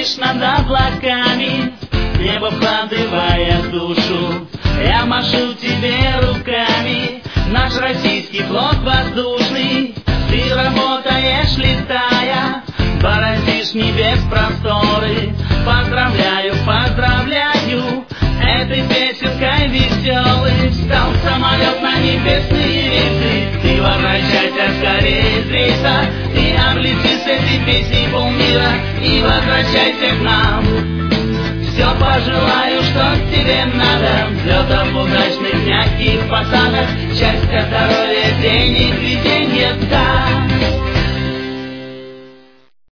паришь над облаками, небо вкладывая душу. Я машу тебе руками, наш российский флот воздушный. Ты работаешь, летая, бороздишь небес просторы. Поздравляю, поздравляю, этой песенкой веселый. Встал самолет на небесные рельсы, ты возвращайся скорее из рейса. Ты облети с этой песней полмира и возвращайся к нам. Все пожелаю, что тебе надо, взлетов удачных, мягких посадок, счастья, здоровья, денег, везенья, да.